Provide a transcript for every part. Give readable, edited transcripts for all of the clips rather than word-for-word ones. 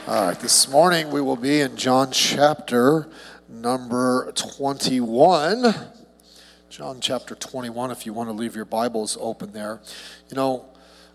All right, this morning we will be in John chapter number 21. John chapter 21, if you want to leave your Bibles open there. You know,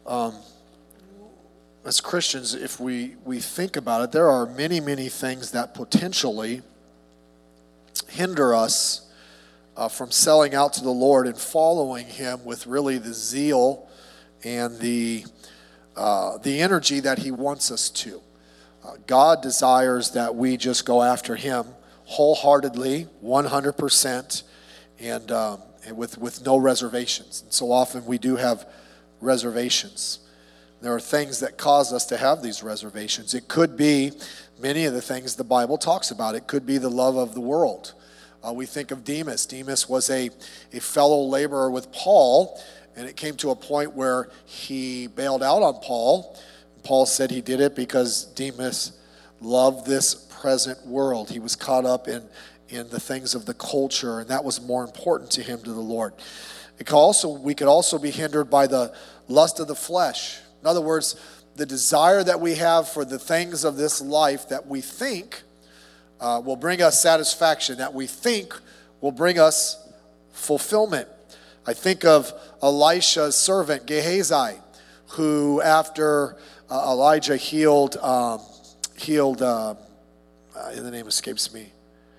as Christians, if we think about it, there are many, many things that potentially hinder us from selling out to the Lord and following Him with really the zeal and the energy that He wants us to. God desires that we just go after Him wholeheartedly, 100%, and with no reservations. And so often we do have reservations. There are things that cause us to have these reservations. It could be many of the things the Bible talks about. It could be the love of the world. We think of Demas. Demas was a fellow laborer with Paul, and it came to a point where he bailed out on Paul. Paul said he did it because Demas loved this present world. He was caught up in the things of the culture, and that was more important to him, to the Lord. We could also be hindered by the lust of the flesh. In other words, the desire that we have for the things of this life that we think will bring us satisfaction, that we think will bring us fulfillment. I think of Elisha's servant, Gehazi, who after Elijah healed, the name escapes me,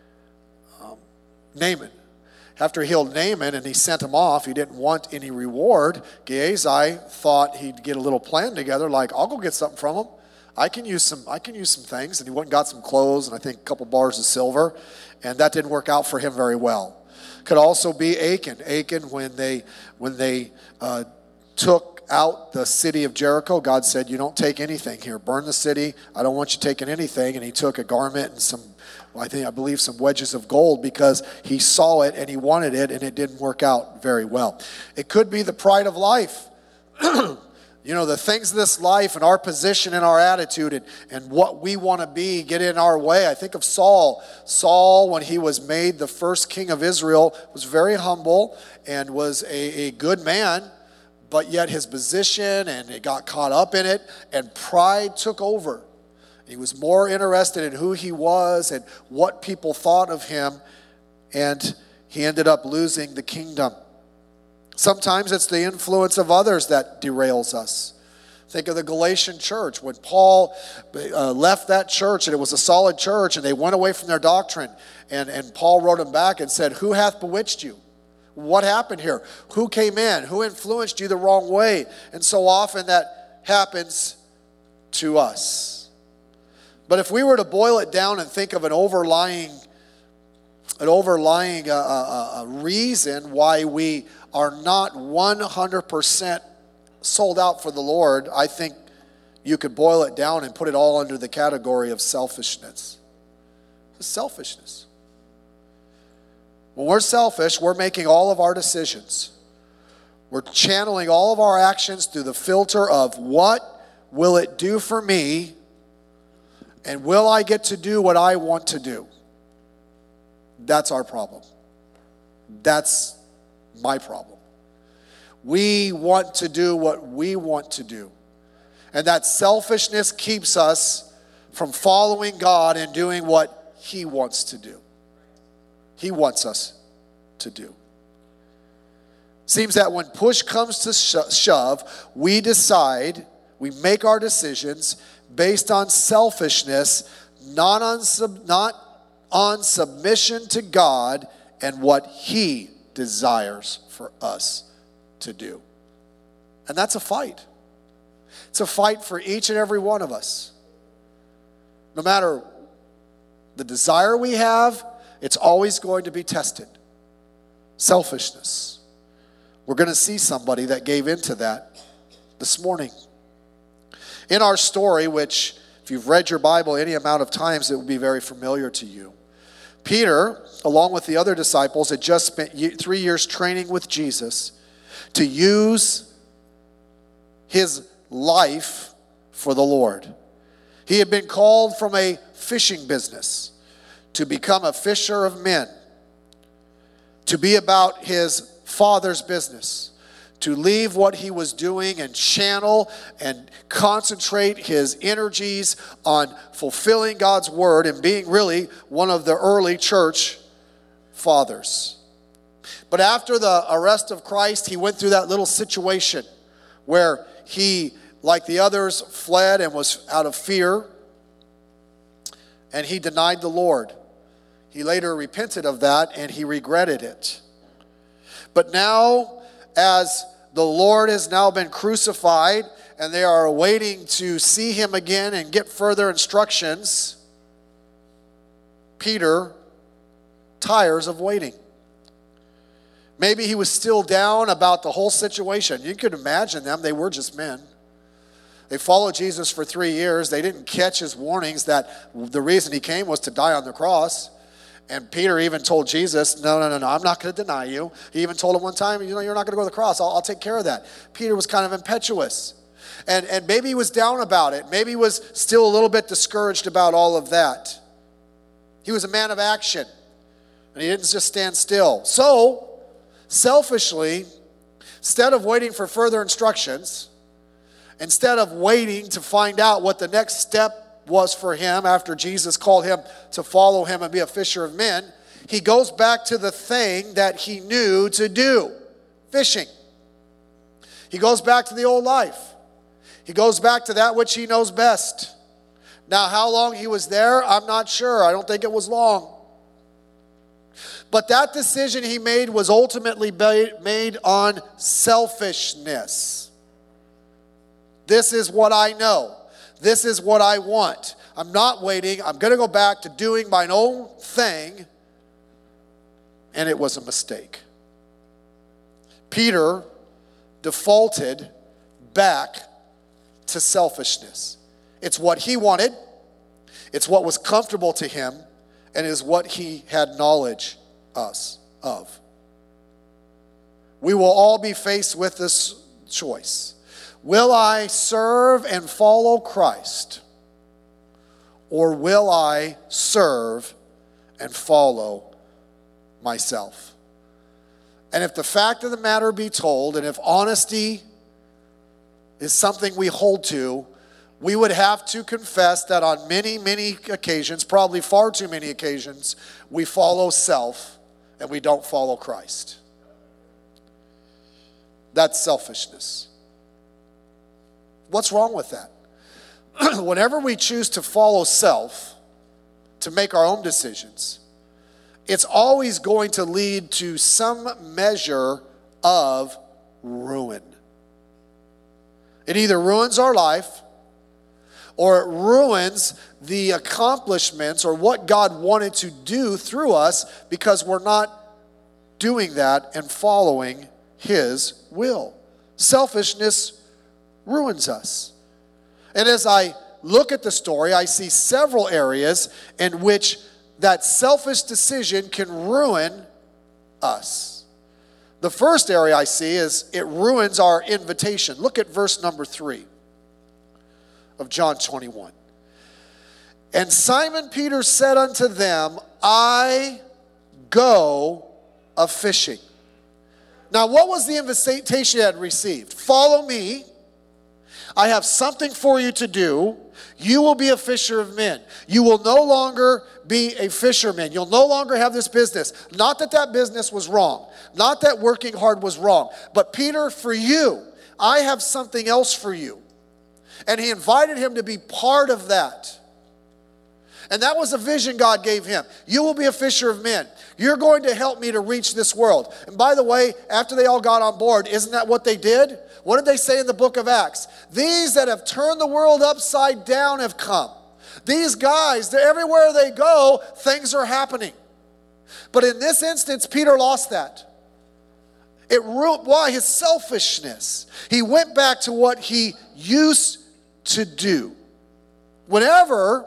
Naaman. After he healed Naaman and he sent him off, he didn't want any reward. Gehazi thought he'd get a little plan together, like, I'll go get something from him. I can use some things. And he went and got some clothes and I think a couple bars of silver. And that didn't work out for him very well. Could also be Achan. Achan, when they took out the city of Jericho, God said, you don't take anything here. Burn the city. I don't want you taking anything. And he took a garment and I believe some wedges of gold because he saw it and he wanted it and it didn't work out very well. It could be the pride of life. You know, the things of this life and our position and our attitude and what we want to be get in our way. I think of Saul. Saul, when he was made the first king of Israel, was very humble and was a good man. But yet his position, and it got caught up in it, and pride took over. He was more interested in who he was and what people thought of him, and he ended up losing the kingdom. Sometimes it's the influence of others that derails us. Think of the Galatian church. When Paul left that church, and it was a solid church, and they went away from their doctrine, and Paul wrote them back and said, who hath bewitched you? What happened here? Who came in? Who influenced you the wrong way? And so often that happens to us. But if we were to boil it down and think of an overlying reason why we are not 100% sold out for the Lord, I think you could boil it down and put it all under the category of selfishness. Selfishness. When we're selfish, we're making all of our decisions. We're channeling all of our actions through the filter of what will it do for me, and will I get to do what I want to do? That's our problem. That's my problem. We want to do what we want to do. And that selfishness keeps us from following God and doing what He wants to do. He wants us to do. Seems that when push comes to shove, we make our decisions based on selfishness, not on submission to God and what He desires for us to do. And that's a fight. It's a fight for each and every one of us. No matter the desire we have, it's always going to be tested. Selfishness. We're going to see somebody that gave into that this morning. In our story, which if you've read your Bible any amount of times, it will be very familiar to you. Peter, along with the other disciples, had just spent 3 years training with Jesus to use his life for the Lord. He had been called from a fishing business to become a fisher of men, to be about his Father's business, to leave what he was doing and channel and concentrate his energies on fulfilling God's word and being really one of the early church fathers. But after the arrest of Christ, he went through that little situation where he, like the others, fled and was out of fear, and he denied the Lord. He later repented of that, and he regretted it. But now, as the Lord has now been crucified, and they are waiting to see him again and get further instructions, Peter tires of waiting. Maybe he was still down about the whole situation. You could imagine them. They were just men. They followed Jesus for 3 years. They didn't catch his warnings that the reason he came was to die on the cross. And Peter even told Jesus, no, I'm not going to deny you. He even told him one time, you're not going to go to the cross. I'll take care of that. Peter was kind of impetuous. And maybe he was down about it. Maybe he was still a little bit discouraged about all of that. He was a man of action. And he didn't just stand still. So, selfishly, instead of waiting for further instructions, instead of waiting to find out what the next step was for him after Jesus called him to follow him and be a fisher of men, he goes back to the thing that he knew to do, fishing. He goes back to the old life. He goes back to that which he knows best. Now, how long he was there, I'm not sure. I don't think it was long. But that decision he made was ultimately made on selfishness. This is what I know. This is what I want. I'm not waiting. I'm going to go back to doing my own thing. And it was a mistake. Peter defaulted back to selfishness. It's what he wanted. It's what was comfortable to him. And is what he had knowledge of. We will all be faced with this choice. Will I serve and follow Christ, or will I serve and follow myself? And if the fact of the matter be told, and if honesty is something we hold to, we would have to confess that on many, many occasions, probably far too many occasions, we follow self and we don't follow Christ. That's selfishness. What's wrong with that? Whenever we choose to follow self, to make our own decisions, it's always going to lead to some measure of ruin. It either ruins our life, or it ruins the accomplishments or what God wanted to do through us because we're not doing that and following His will. Selfishness ruins us. And as I look at the story, I see several areas in which that selfish decision can ruin us. The first area I see is it ruins our invitation. Look at verse number 3 of John 21. And Simon Peter said unto them, I go a-fishing. Now, what was the invitation he had received? Follow me. I have something for you to do. You will be a fisher of men. You will no longer be a fisherman. You'll no longer have this business. Not that that business was wrong. Not that working hard was wrong. But Peter, for you, I have something else for you. And he invited him to be part of that. And that was a vision God gave him. You will be a fisher of men. You're going to help me to reach this world. And by the way, after they all got on board, isn't that what they did? What did they say in the book of Acts? These that have turned the world upside down have come. These guys, everywhere they go, things are happening. But in this instance, Peter lost that. It ruined, why? His selfishness. He went back to what he used to do. Whenever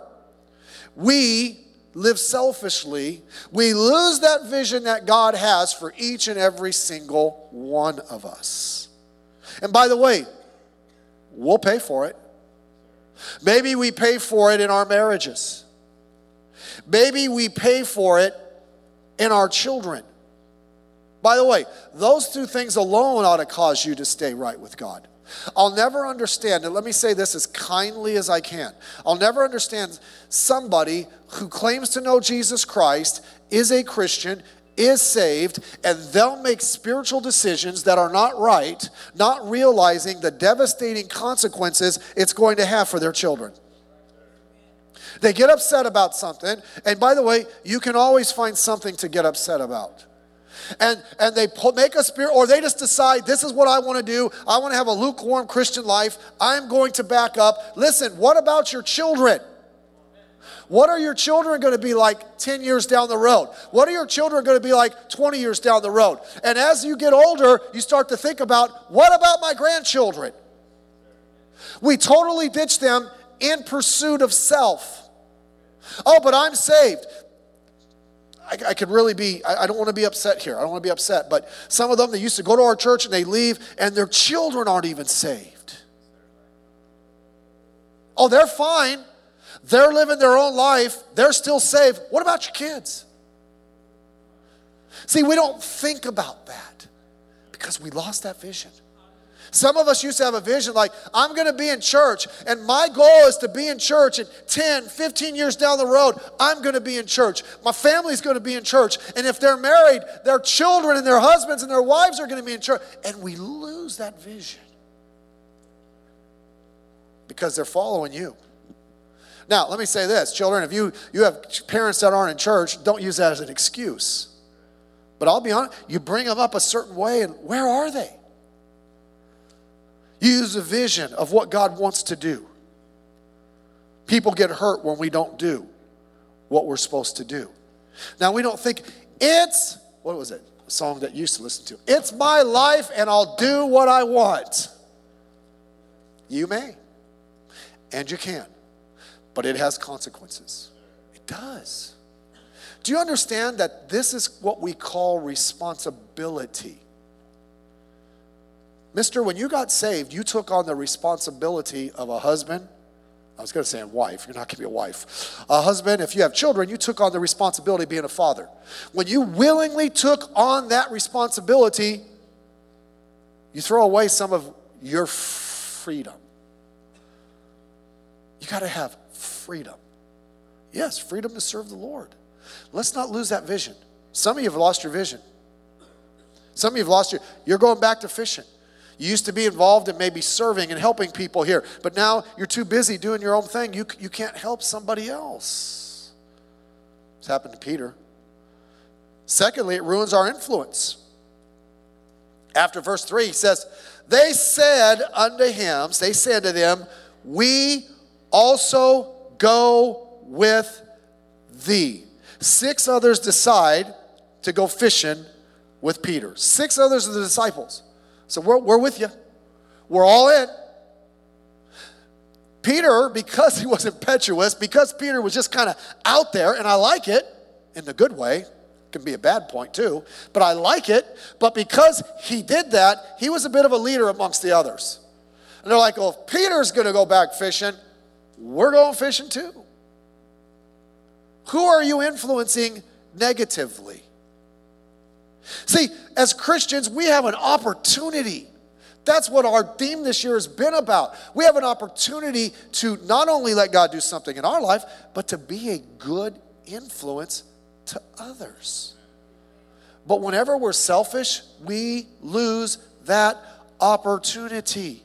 we live selfishly, we lose that vision that God has for each and every single one of us. And by the way, we'll pay for it. Maybe we pay for it in our marriages. Maybe we pay for it in our children. By the way, those two things alone ought to cause you to stay right with God. I'll never understand, and let me say this as kindly as I can. I'll never understand somebody who claims to know Jesus Christ, is a Christian, is saved, and they'll make spiritual decisions that are not right, not realizing the devastating consequences it's going to have for their children. They get upset about something, and by the way, you can always find something to get upset about. And they make a spirit, or they just decide, this is what I want to do. I want to have a lukewarm Christian life. I'm going to back up. Listen, what about your children? What are your children going to be like 10 years down the road? What are your children going to be like 20 years down the road? And as you get older, you start to think about, what about my grandchildren? We totally ditch them in pursuit of self. Oh, but I'm saved. I could really be, I don't want to be upset here. I don't want to be upset. But some of them, they used to go to our church and they leave and their children aren't even saved. Oh, they're fine. They're living their own life. They're still saved. What about your kids? See, we don't think about that because we lost that vision. Some of us used to have a vision like, I'm going to be in church, and my goal is to be in church, and 10, 15 years down the road, I'm going to be in church. My family's going to be in church, and if they're married, their children and their husbands and their wives are going to be in church. And we lose that vision because they're following you. Now, let me say this, children, if you have parents that aren't in church, don't use that as an excuse. But I'll be honest, you bring them up a certain way, and where are they? Use a vision of what God wants to do. People get hurt when we don't do what we're supposed to do. Now, we don't think, what was it? A song that you used to listen to. It's my life and I'll do what I want. You may, and you can, but it has consequences. It does. Do you understand that this is what we call responsibility? Mister, when you got saved, you took on the responsibility of a husband. I was going to say a wife. You're not going to be a wife. A husband, if you have children, you took on the responsibility of being a father. When you willingly took on that responsibility, you throw away some of your freedom. You got to have freedom. Yes, freedom to serve the Lord. Let's not lose that vision. Some of you have lost your vision. Some of you have lost you're going back to fishing. You used to be involved in maybe serving and helping people here, but now you're too busy doing your own thing. You can't help somebody else. It's happened to Peter. Secondly, it ruins our influence. After verse 3, he says, they said to them, we also go with thee. 6 others decide to go fishing with Peter. 6 others of the disciples. So we're with you. We're all in. Peter, because he was impetuous, because Peter was just kind of out there, and I like it in the good way. It can be a bad point too, but I like it. But because he did that, he was a bit of a leader amongst the others. And they're like, well, if Peter's going to go back fishing, we're going fishing too. Who are you influencing negatively? See, as Christians, we have an opportunity. That's what our theme this year has been about. We have an opportunity to not only let God do something in our life, but to be a good influence to others. But whenever we're selfish, we lose that opportunity.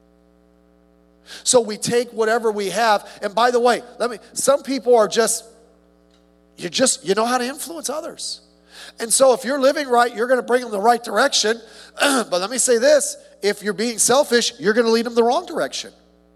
So we take whatever we have, and by the way, some people are you know how to influence others. And so if you're living right, you're going to bring them the right direction. But let me say this, if you're being selfish, you're going to lead them the wrong direction.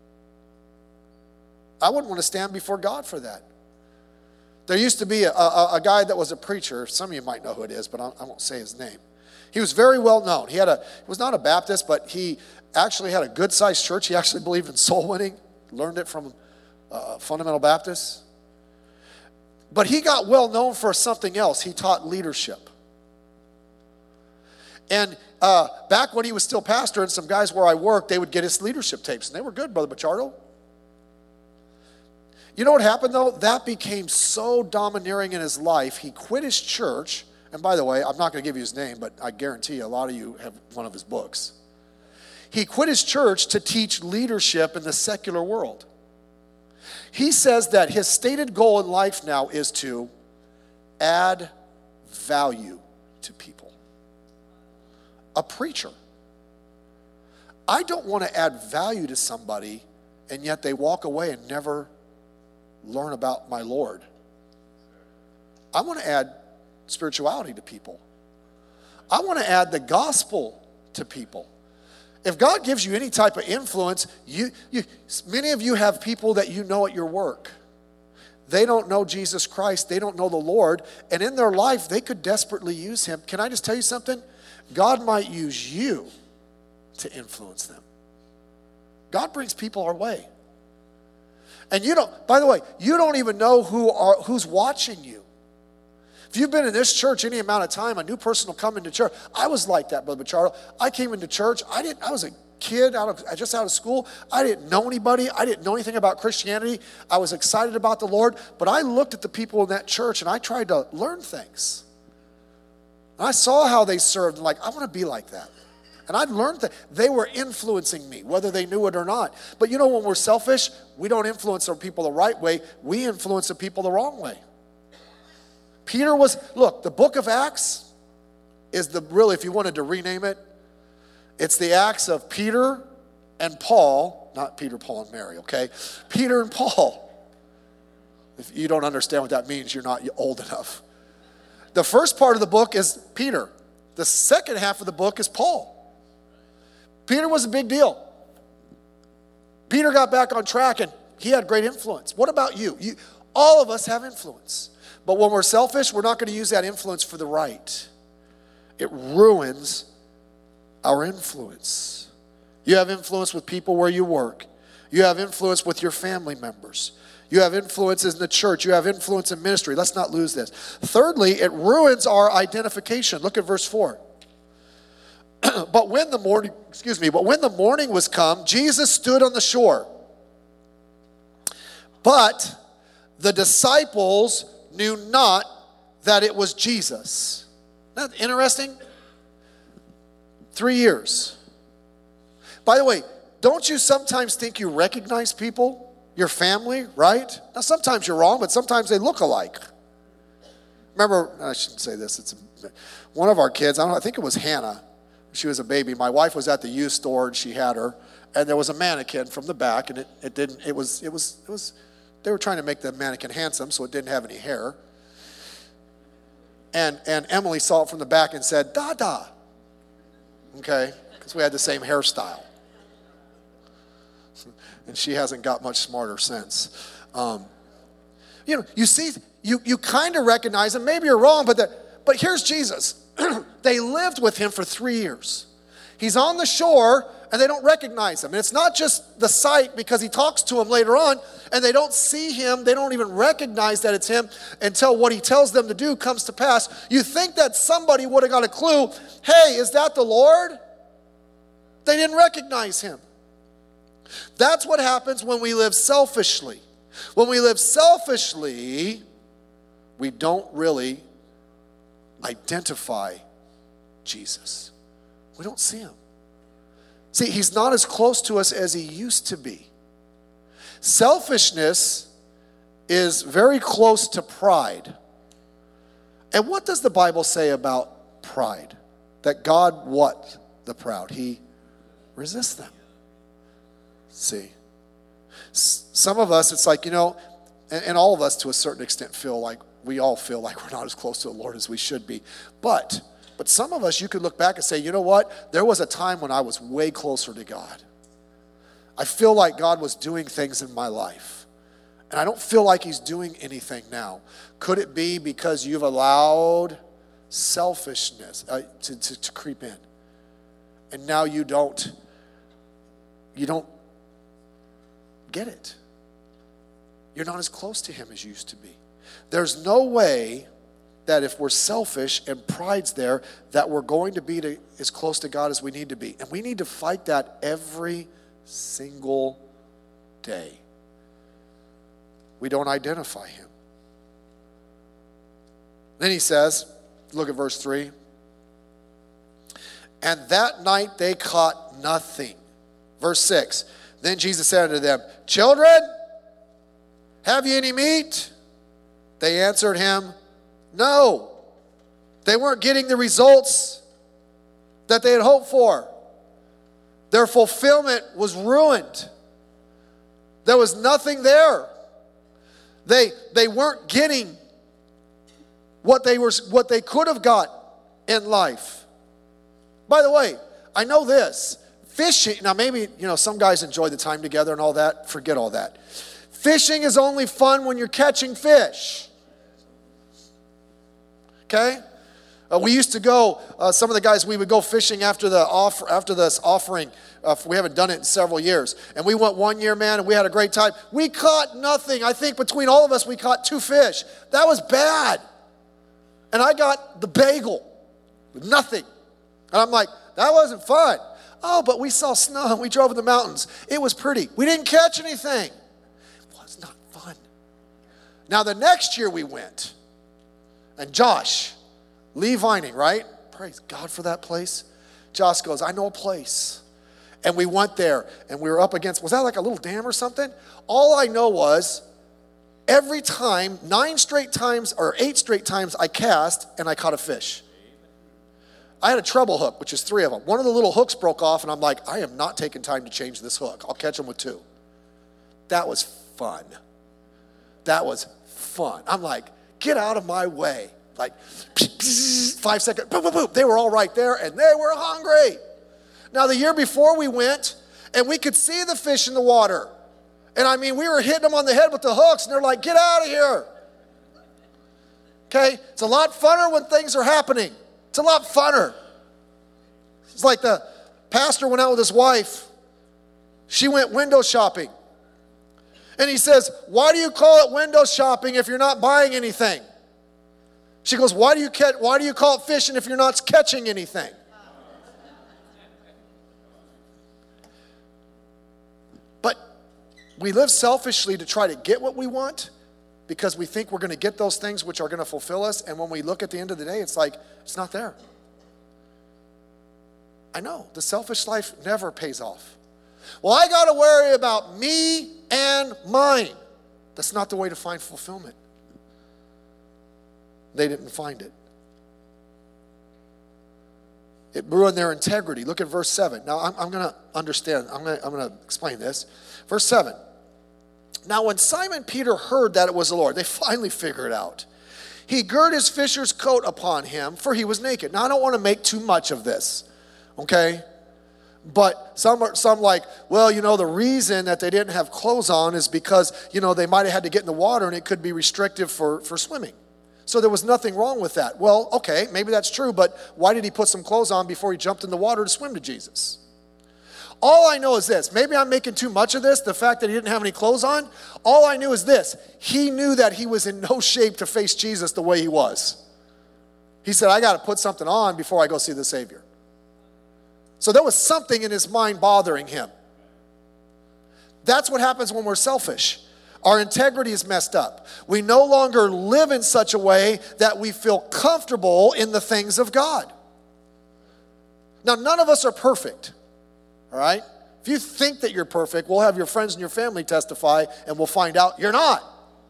I wouldn't want to stand before God for that. There used to be a guy that was a preacher. Some of you might know who it is, but I won't say his name. He was very well known. He was not a Baptist, but he actually had a good-sized church. He actually believed in soul winning, learned it from fundamental Baptists. But he got well known for something else. He taught leadership. And back when he was still pastor, and some guys where I worked, they would get his leadership tapes. And they were good, Brother Bachardo. You know what happened, though? That became so domineering in his life, he quit his church And by the way, I'm not going to give you his name, but I guarantee you a lot of you have one of his books. He quit his church to teach leadership in the secular world. He says that his stated goal in life now is to add value to people. A preacher. I don't want to add value to somebody and yet they walk away and never learn about my Lord. I want to add spirituality to people. I want to add the gospel to people. If God gives you any type of influence, many of you have people that you know at your work. They don't know Jesus Christ. They don't know the Lord. And in their life, they could desperately use him. Can I just tell you something? God might use you to influence them. God brings people our way. And by the way, you don't even know who's watching you. If you've been in this church any amount of time, a new person will come into church. I was like that, Brother Bachardo. I came into church. I was a kid just out of school. I didn't know anybody. I didn't know anything about Christianity. I was excited about the Lord, but I looked at the people in that church and I tried to learn things. And I saw how they served and I want to be like that. And I learned that they were influencing me, whether they knew it or not. But when we're selfish, we don't influence our people the right way. We influence the people the wrong way. The book of Acts is if you wanted to rename it, it's the Acts of Peter and Paul, not Peter, Paul, and Mary, okay? Peter and Paul. If you don't understand what that means, you're not old enough. The first part of the book is Peter. The second half of the book is Paul. Peter was a big deal. Peter got back on track and he had great influence. What about you? All of us have influence. But when we're selfish, we're not going to use that influence for the right. It ruins our influence. You have influence with people where you work. You have influence with your family members. You have influences in the church. You have influence in ministry. Let's not lose this. Thirdly, it ruins our identification. Look at verse 4. But when the morning was come, Jesus stood on the shore. But the disciples knew not that it was Jesus. Isn't that interesting? 3 years. By the way, don't you sometimes think you recognize people, your family, right? Now, sometimes you're wrong, but sometimes they look alike. Remember, I shouldn't say this. One of our kids, I think it was Hannah. She was a baby. My wife was at the used store and she had her, and there was a mannequin from the back, and they were trying to make the mannequin handsome, so it didn't have any hair. And Emily saw it from the back and said, "Dada." Okay, because we had the same hairstyle. And she hasn't got much smarter since. You see, you kind of recognize him. Maybe you're wrong, but here's Jesus. They lived with him for 3 years. He's on the shore, and they don't recognize him. And it's not just the sight, because he talks to them later on, and they don't see him. They don't even recognize that it's him until what he tells them to do comes to pass. You think that somebody would have got a clue, hey, is that the Lord? They didn't recognize him. That's what happens when we live selfishly. When we live selfishly, we don't really identify Jesus. We don't see him. See, he's not as close to us as he used to be. Selfishness is very close to pride. And what does the Bible say about pride? That God, the proud? He resists them. See, some of us, it's like, and all of us to a certain extent we all feel like we're not as close to the Lord as we should be. But some of us, you could look back and say, you know what? There was a time when I was way closer to God. I feel like God was doing things in my life. And I don't feel like he's doing anything now. Could it be because you've allowed selfishness to creep in? And now you don't get it. You're not as close to him as you used to be. There's no way that if we're selfish and pride's there, that we're going to be as close to God as we need to be. And we need to fight that every single day. We don't identify him. Then he says, Look at verse 3. And that night they caught nothing. Verse 6. Then Jesus said unto them, Children, have ye any meat? They answered him, No. They weren't getting the results that they had hoped for. Their fulfillment was ruined. There was nothing there. They weren't getting what they could have got in life. By the way, I know this. Fishing, now maybe, some guys enjoy the time together and all that. Forget all that. Fishing is only fun when you're catching fish. Okay? We used to go, some of the guys, we would go fishing after this offering. We haven't done it in several years. And we went one year, man, and we had a great time. We caught nothing. I think between all of us, we caught 2 fish. That was bad. And I got the bagel with nothing. And I'm like, that wasn't fun. Oh, but we saw snow and we drove in the mountains. It was pretty. We didn't catch anything. It was not fun. Now, the next year we went, and Josh, Lee Vining, right? Praise God for that place. Josh goes, I know a place. And we went there, and we were up against, was that like a little dam or something? All I know was, every time, 9 straight times or 8 straight times I cast, and I caught a fish. I had a treble hook, which is 3 of them. One of the little hooks broke off, and I'm like, I am not taking time to change this hook. I'll catch them with 2. That was fun. That was fun. I'm like, get out of my way. Like, 5 seconds, boom, boom, boom. They were all right there, and they were hungry. Now, the year before we went, and we could see the fish in the water. And I mean, we were hitting them on the head with the hooks, and they're like, get out of here. Okay? It's a lot funner when things are happening. It's a lot funner. It's like the pastor went out with his wife. She went window shopping. And he says, why do you call it window shopping if you're not buying anything? She goes, why do you call it fishing if you're not catching anything? But we live selfishly to try to get what we want because we think we're going to get those things which are going to fulfill us. And when we look at the end of the day, it's like, it's not there. I know, the selfish life never pays off. Well, I got to worry about me and mine. That's not the way to find fulfillment. They didn't find it. It ruined their integrity. Look at verse 7. Now, I'm going to understand. I'm going to explain this. Verse 7. Now, when Simon Peter heard that it was the Lord, they finally figured it out. He girded his fisher's coat upon him, for he was naked. Now, I don't want to make too much of this, okay? But some like, well, the reason that they didn't have clothes on is because, they might have had to get in the water and it could be restrictive for swimming. So there was nothing wrong with that. Well, okay, maybe that's true, but why did he put some clothes on before he jumped in the water to swim to Jesus? All I know is this. Maybe I'm making too much of this, the fact that he didn't have any clothes on. All I knew is this. He knew that he was in no shape to face Jesus the way he was. He said, I got to put something on before I go see the Savior. So there was something in his mind bothering him. That's what happens when we're selfish. Our integrity is messed up. We no longer live in such a way that we feel comfortable in the things of God. Now, none of us are perfect, all right? If you think that you're perfect, we'll have your friends and your family testify, and we'll find out you're not.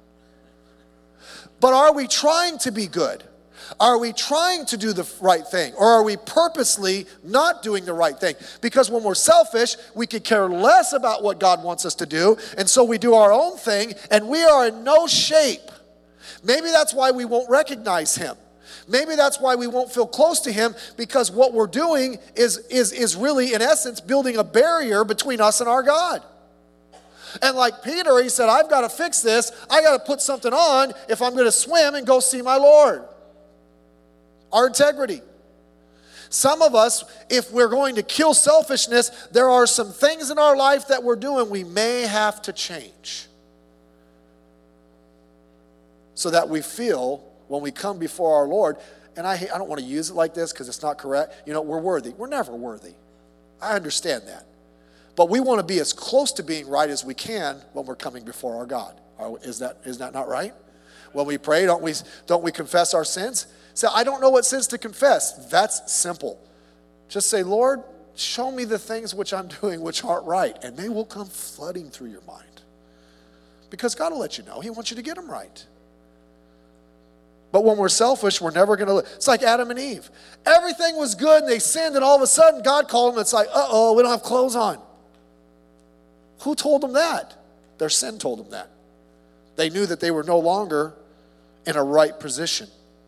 But are we trying to be good? Are we trying to do the right thing? Or are we purposely not doing the right thing? Because when we're selfish, we could care less about what God wants us to do. And so we do our own thing, and we are in no shape. Maybe that's why we won't recognize him. Maybe that's why we won't feel close to him, because what we're doing is really, in essence, building a barrier between us and our God. And like Peter, he said, I've got to fix this. I got to put something on if I'm going to swim and go see my Lord. Our integrity. Some of us, if we're going to kill selfishness, there are some things in our life that we're doing we may have to change. So that we feel when we come before our Lord, and I don't want to use it like this because it's not correct, we're worthy. We're never worthy. I understand that. But we want to be as close to being right as we can when we're coming before our God. Is that not right? When we pray, don't we confess our sins? Say, I don't know what sins to confess. That's simple. Just say, Lord, show me the things which I'm doing which aren't right. And they will come flooding through your mind. Because God will let you know. He wants you to get them right. But when we're selfish, we're never going to live. It's like Adam and Eve. Everything was good and they sinned, and all of a sudden God called them. It's like, uh-oh, we don't have clothes on. Who told them that? Their sin told them that. They knew that they were no longer in a right position.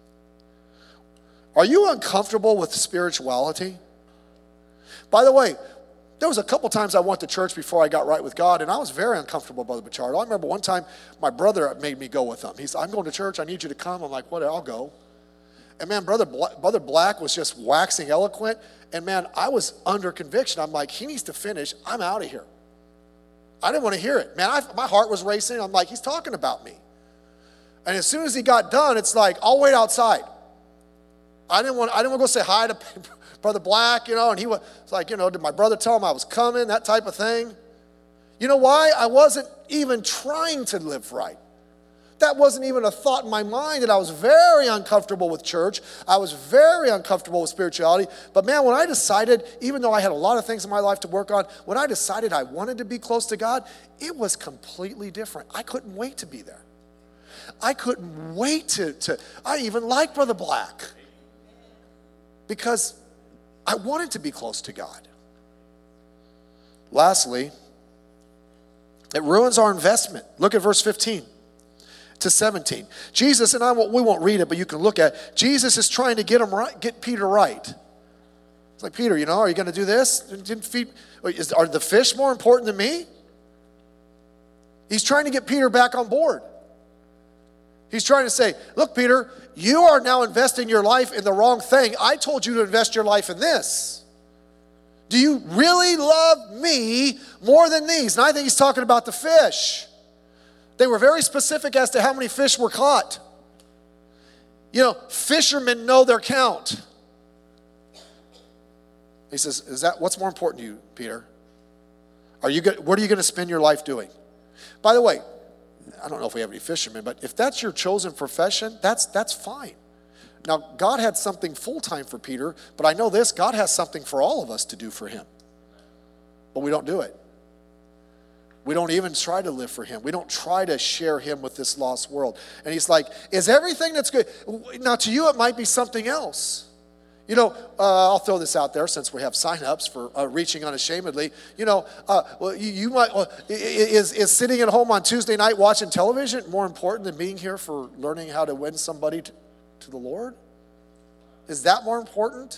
Are you uncomfortable with spirituality? By the way, there was a couple times I went to church before I got right with God, and I was very uncomfortable, Brother Bachardo. I remember one time my brother made me go with him. He said, I'm going to church. I need you to come. I'm like, whatever, I'll go. And man, Brother Black was just waxing eloquent. And man, I was under conviction. I'm like, he needs to finish. I'm out of here. I didn't want to hear it. Man, my heart was racing. I'm like, he's talking about me. And as soon as he got done, it's like, I'll wait outside. I didn't want to go say hi to Brother Black, and he was like, did my brother tell him I was coming, that type of thing. You know why? I wasn't even trying to live right. That wasn't even a thought in my mind, and I was very uncomfortable with church. I was very uncomfortable with spirituality. But man, when I decided, even though I had a lot of things in my life to work on, when I decided I wanted to be close to God, it was completely different. I couldn't wait to be there. I couldn't wait to I even like Brother Black because I wanted to be close to God. Lastly, it ruins our investment. Look at verse 15 to 17. Jesus, and we won't read it, but you can look at it. Jesus is trying to get Peter right. It's like, Peter, are you going to do this? Are the fish more important than me? He's trying to get Peter back on board. He's trying to say, look, Peter, you are now investing your life in the wrong thing. I told you to invest your life in this. Do you really love me more than these? And I think he's talking about the fish. They were very specific as to how many fish were caught. Fishermen know their count. He says, what's more important to you, Peter? What are you going to spend your life doing? By the way, I don't know if we have any fishermen, but if that's your chosen profession, that's fine. Now, God had something full-time for Peter, but I know this, God has something for all of us to do for him. But we don't do it. We don't even try to live for him. We don't try to share him with this lost world. And he's like, is everything that's good? Now, to you, it might be something else. I'll throw this out there since we have sign-ups for Reaching Unashamedly. You might, is sitting at home on Tuesday night watching television more important than being here for learning how to win somebody to the Lord? Is that more important?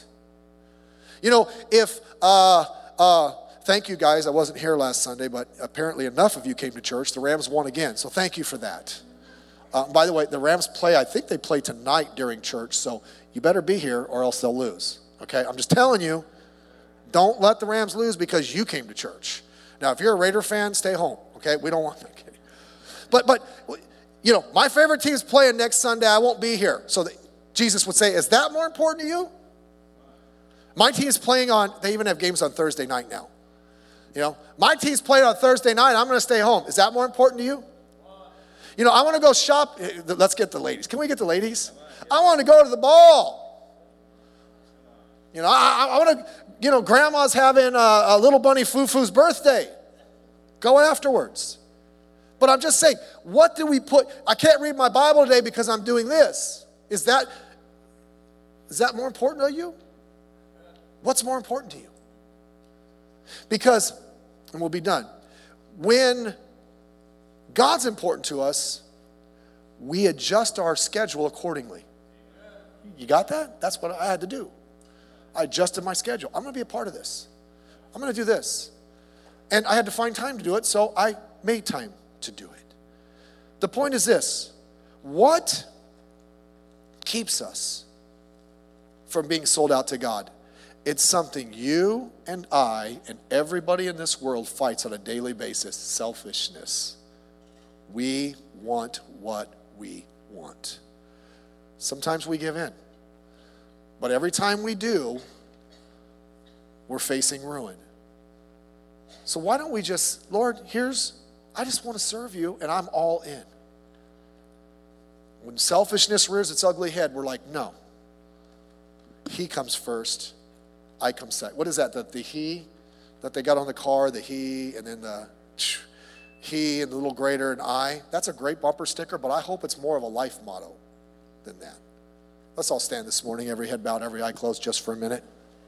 Thank you guys. I wasn't here last Sunday, but apparently enough of you came to church. The Rams won again, so thank you for that. By the way, the Rams I think they play tonight during church, so you better be here or else they'll lose. Okay, I'm just telling you, don't let the Rams lose because you came to church. Now, if you're a Raider fan, stay home. Okay, we don't want that. Okay. But my favorite team's playing next Sunday. I won't be here. So Jesus would say, is that more important to you? My team's playing they even have games on Thursday night now. My team's playing on Thursday night. I'm going to stay home. Is that more important to you? I want to go shop. Let's get the ladies. Can we get the ladies? I want to go to the ball. I want to, grandma's having a little bunny Fufu's birthday. Go afterwards. But I'm just saying, what do we put? I can't read my Bible today because I'm doing this. Is that more important to you? What's more important to you? Because, and we'll be done, when God's important to us, we adjust our schedule accordingly. You got that? That's what I had to do. I adjusted my schedule. I'm going to be a part of this. I'm going to do this. And I had to find time to do it, so I made time to do it. The point is this. What keeps us from being sold out to God? It's something you and I and everybody in this world fights on a daily basis. Selfishness. We want what we want. Sometimes we give in. But every time we do, we're facing ruin. So why don't we just, Lord, I just want to serve you and I'm all in. When selfishness rears its ugly head, we're like, no, he comes first, I come second. What is that? The he that they got on the car, the he, and then the he and the little greater and I. That's a great bumper sticker, but I hope it's more of a life motto than that. Let's all stand this morning, every head bowed, every eye closed, just for a minute.